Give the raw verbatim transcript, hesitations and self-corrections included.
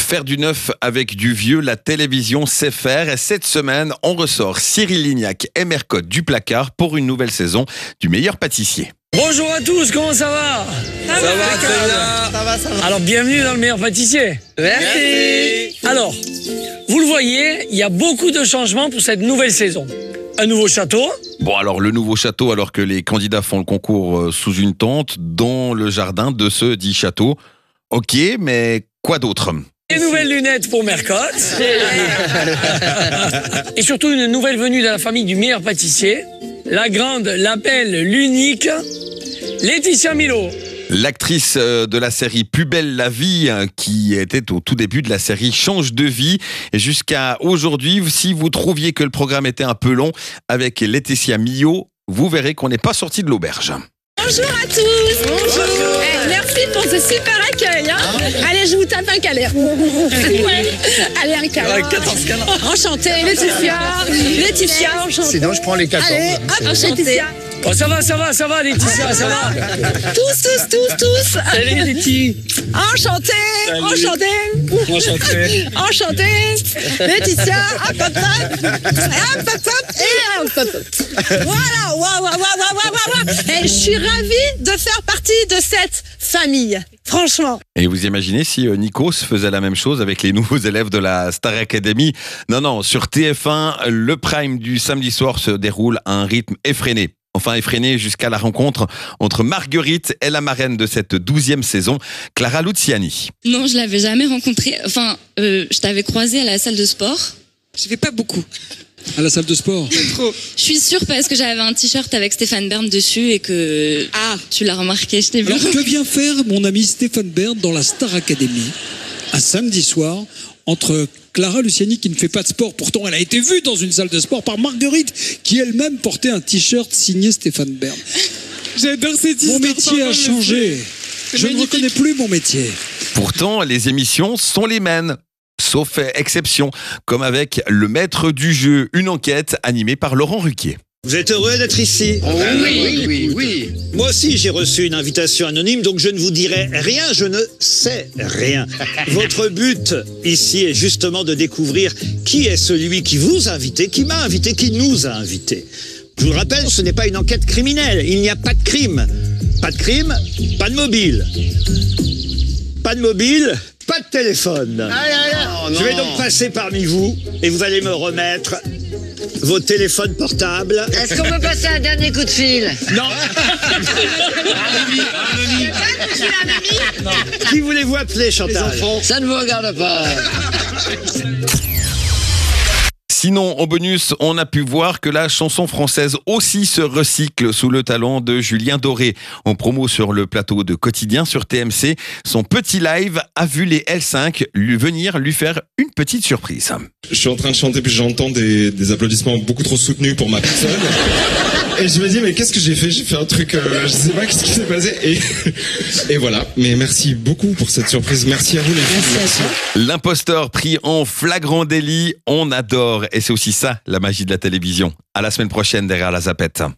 Faire du neuf avec du vieux, la télévision sait faire. Et cette semaine, on ressort Cyril Lignac et Mercotte du placard pour une nouvelle saison du meilleur pâtissier. Bonjour à tous, comment ça va? Ça, ça, va, va, ça va, ça va. Alors, bienvenue dans le meilleur pâtissier. Merci. Alors, vous le voyez, il y a beaucoup de changements pour cette nouvelle saison. Un nouveau château. Bon, alors le nouveau château, alors que les candidats font le concours sous une tente dans le jardin de ce dit château. Ok, mais quoi d'autre? Des nouvelles lunettes pour Mercotte. Et surtout une nouvelle venue dans la famille du meilleur pâtissier. La grande, la belle, l'unique, Laetitia Milo. L'actrice de la série Plus belle la vie, qui était au tout début de la série Change de vie. Et jusqu'à aujourd'hui, si vous trouviez que le programme était un peu long, avec Laetitia Milo, vous verrez qu'on n'est pas sorti de l'auberge. Bonjour à tous. Bonjour. Eh, merci pour ce super accueil. Hein. Ah. Allez, je vous tape un câlin. Ouais. Allez, un câlin. quatorze câlins. Enchantée, Laetitia. Laetitia, enchantée. Sinon, je prends les quatorze. Allez, hop, enchantée. Oh, ça va, ça va, ça va, Laetitia, ça va. Tous, tous, tous, tous. Salut, Laetitia. Enchantée, enchantée. Enchantée. Enchantée. Laetitia, hop, hop, hop. Hop, hop, hop. Et hop, hop, hop. Voilà, waouh, waouh, waouh, waouh, waouh, waouh. Et je suis ravie de faire partie de cette famille. Franchement. Et vous imaginez si Nikos faisait la même chose avec les nouveaux élèves de la Star Academy? Non, non, sur T F un, le prime du samedi soir se déroule à un rythme effréné. Enfin effréné jusqu'à la rencontre entre Marguerite et la marraine de cette douzième saison, Clara Luciani. Non, je l'avais jamais rencontrée. Enfin, euh, je t'avais croisée à la salle de sport. Je vais pas beaucoup à la salle de sport. Pas trop. Je suis sûre parce que j'avais un t-shirt avec Stéphane Bern dessus et que ah. tu l'as remarqué, je t'ai vu. Alors que vient faire mon ami Stéphane Bern dans la Star Academy un samedi soir entre Clara Luciani qui ne fait pas de sport, pourtant elle a été vue dans une salle de sport par Marguerite qui elle-même portait un t-shirt signé Stéphane Bern. J'adore cette histoire. Mon métier a changé. Je ne reconnais plus mon métier. Pourtant, les émissions sont les mêmes. Sauf exception, comme avec Le Maître du Jeu, une enquête animée par Laurent Ruquier. Vous êtes heureux d'être ici? Oh, oui, oui, oui, oui. Moi aussi, j'ai reçu une invitation anonyme, donc je ne vous dirai rien, je ne sais rien. Votre but ici est justement de découvrir qui est celui qui vous a invité, qui m'a invité, qui nous a invités. Je vous le rappelle, ce n'est pas une enquête criminelle, il n'y a pas de crime. Pas de crime, pas de mobile. Pas de mobile, pas de téléphone. Aïe, aïe, aïe. Oh, je vais donc passer parmi vous et vous allez me remettre vos téléphones portables. Est-ce qu'on peut passer un dernier coup de fil? Non. Qui voulez-vous appeler, Chantal? Ça ne vous regarde pas. Sinon, en bonus, on a pu voir que la chanson française aussi se recycle sous le talent de Julien Doré. En promo sur le plateau de Quotidien sur T M C, son petit live a vu les L cinq lui venir lui faire une petite surprise. Je suis en train de chanter puis j'entends des, des applaudissements beaucoup trop soutenus pour ma personne. Et je me dis mais qu'est-ce que j'ai fait? J'ai fait un truc, euh, je sais pas qu'est-ce qui s'est passé. Et, et voilà. Mais merci beaucoup pour cette surprise. Merci à vous les filles. Merci. L'imposteur pris en flagrant délit, on adore. Et c'est aussi ça, la magie de la télévision. À la semaine prochaine derrière la zapette.